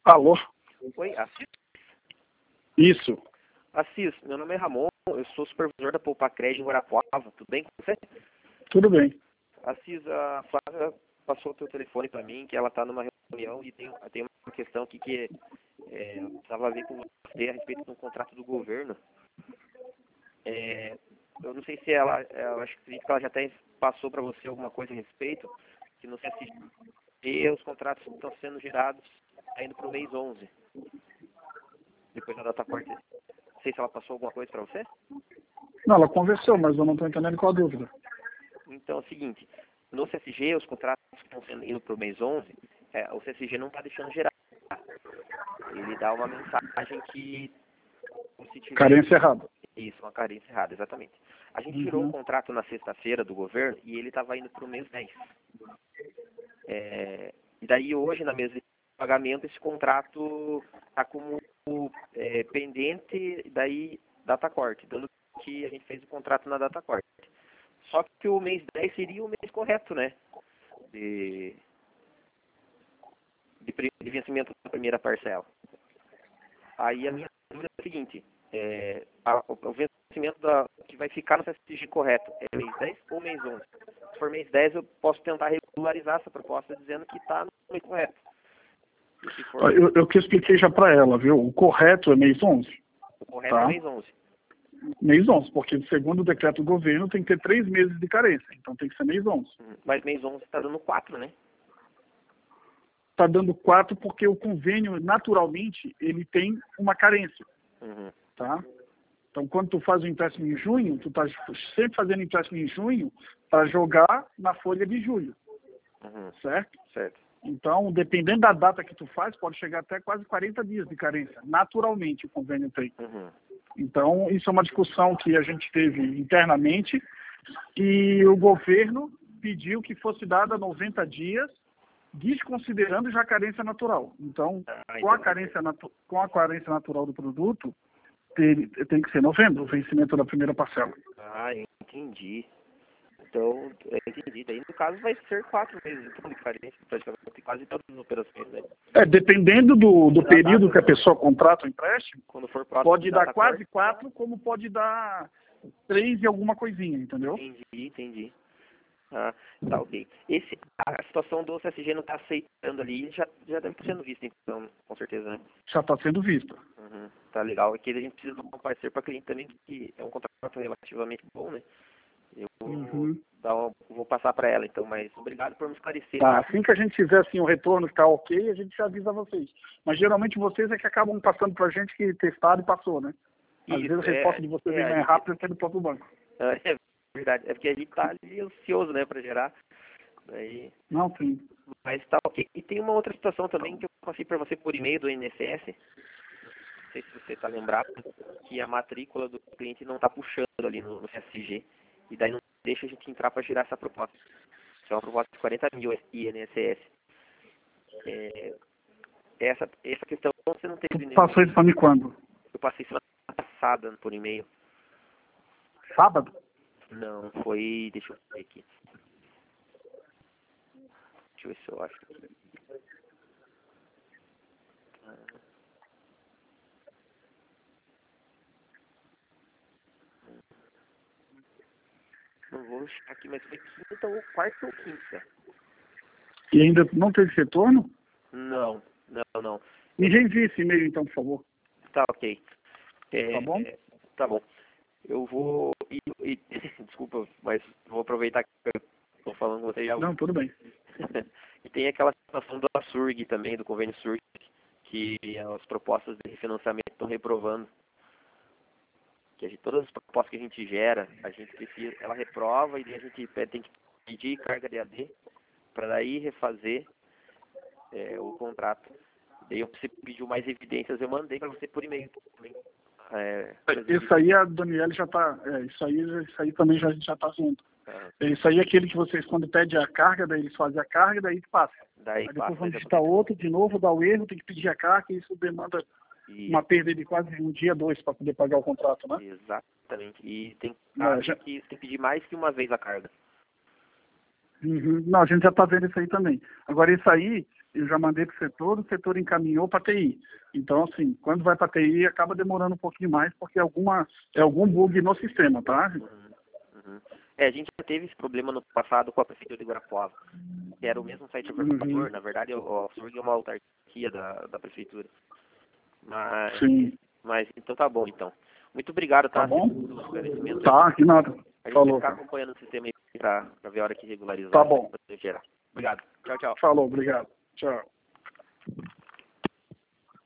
Alô? Oi, Assis? Isso. Assis, meu nome é Ramon, eu sou supervisor da Poupacred em Guarapuava, tudo bem com você? Tudo bem. Assis, a Flávia passou o teu telefone para mim, que ela está numa reunião e tem uma questão aqui que eu precisava ver com você a respeito de um contrato do governo. Eu não sei se eu acho que ela já até passou para você alguma coisa a respeito, que não sei se os contratos estão sendo gerados indo para o mês 11, depois da data corte. Não sei se ela passou alguma coisa para você. Não, ela conversou, mas eu não estou entendendo qual a dúvida. Então é o seguinte, no CSG, os contratos que estão sendo indo para o mês 11, o CSG não está deixando gerar. Ele dá uma mensagem que se tiver... Carência errada. Isso, uma carência errada, exatamente. A gente tirou um contrato na sexta-feira do governo e ele estava indo para o mês 10. E daí hoje, na mesa de pagamento, esse contrato está como pendente, daí data corte, dando que a gente fez o contrato na data corte. Só que o mês 10 seria o mês correto, né? De vencimento da primeira parcela. Aí a minha dúvida é a seguinte, o vencimento que vai ficar no CSG correto é mês 10 ou mês 11? Se for mês 10, eu posso tentar regularizar essa proposta dizendo que está no mês correto. Se for... Eu que expliquei já para ela, viu? O correto é mês 11. O correto é mês 11. Mês 11, porque segundo o decreto do governo tem que ter 3 meses de carência, então tem que ser mês 11. Mas mês 11 está dando 4, né? Está dando 4 porque o convênio, naturalmente, ele tem uma carência, tá? Então, quando tu faz o empréstimo em junho, tu está sempre fazendo empréstimo em junho para jogar na folha de julho, certo? Certo. Então, dependendo da data que tu faz, pode chegar até quase 40 dias de carência. Naturalmente, o convênio tem. Então, isso é uma discussão que a gente teve internamente e o governo pediu que fosse dada 90 dias, desconsiderando já a carência natural. Então, com a carência natural do produto, tem que ser novembro, o vencimento da primeira parcela. Ah, entendi. Então, entendi. Daí, no caso, vai ser 4 meses então, de carência, praticamente, quase todas as operações, né? Dependendo do período que a pessoa contrata o empréstimo, quando for pode dar quase 4, como pode dar 3 e alguma coisinha, entendeu? Entendi. Ah, tá, ok. A situação do CSG não está aceitando ali, já deve estar sendo vista, então, com certeza, né? Já está sendo vista. Tá legal. Aqui a gente precisa de um parceiro para cliente também, que é um contrato relativamente bom, né? Eu vou passar para ela, então, mas obrigado por me esclarecer. Tá, assim que a gente tiver assim, o retorno que está ok, a gente já avisa vocês. Mas geralmente vocês é que acabam passando para a gente que testaram e passou, né? Às vezes a resposta de vocês vem mais rápido que a do próprio banco. É verdade, é porque a gente está ali ansioso, né, para gerar. Aí... Não, sim. Mas tá ok. E tem uma outra situação também que eu passei para você por e-mail do INSS, não sei se você está lembrado, que a matrícula do cliente não está puxando ali no CSG. E daí não deixa a gente entrar para girar essa proposta. Isso é uma proposta de 40 mil INSS. Essa questão você não teve nenhum... Passou isso para mim quando? Eu passei semana passada por e-mail. Sábado? Não, foi... Deixa eu ver aqui. Deixa eu ver se eu acho aqui. Não vou achar aqui, mas foi quinta ou quarta ou quinta. E ainda não teve retorno? Não. Me reenvie esse e-mail então, por favor. Tá, ok. Tá bom? Tá bom. Eu vou... Desculpa, mas vou aproveitar que eu estou falando com você já. Não, tudo bem. E tem aquela situação da SURG também, do convênio SURG, que as propostas de refinanciamento estão reprovando. Todas as propostas que a gente gera, a gente precisa, ela reprova e daí a gente tem que pedir carga de AD para daí refazer o contrato. Daí eu preciso pedir mais evidências, eu mandei para você por e-mail também. Isso aí a Daniela já está, isso aí também já está vendo. Isso aí é aquele que vocês, quando pede a carga, daí eles fazem a carga, daí passa. Aí depois vão digitar outro, de novo, dá o erro, tem que pedir a carga, e isso demanda uma perda de quase um dia, 2 para poder pagar o contrato, né? Exatamente. E tem que pedir mais que uma vez a carga. Não, a gente já está vendo isso aí também. Agora, isso aí, eu já mandei para o setor encaminhou para TI. Então, assim, quando vai para TI, acaba demorando um pouquinho mais, porque é algum bug no sistema, tá? Uhum. A gente já teve esse problema no passado com a Prefeitura de Guarapuava, que era o mesmo site overclockador. Na verdade, a FURG é uma autarquia da Prefeitura. Sim. Mas então tá bom, então. Muito obrigado, tá? Tá bom? Pelo esclarecimento. Tá, que nada. A gente Falou, vai ficar cara. acompanhando o sistema aí pra ver a hora que regularizar. Tá bom. Gerar. Obrigado. Tchau, tchau. Falou, obrigado. Tchau.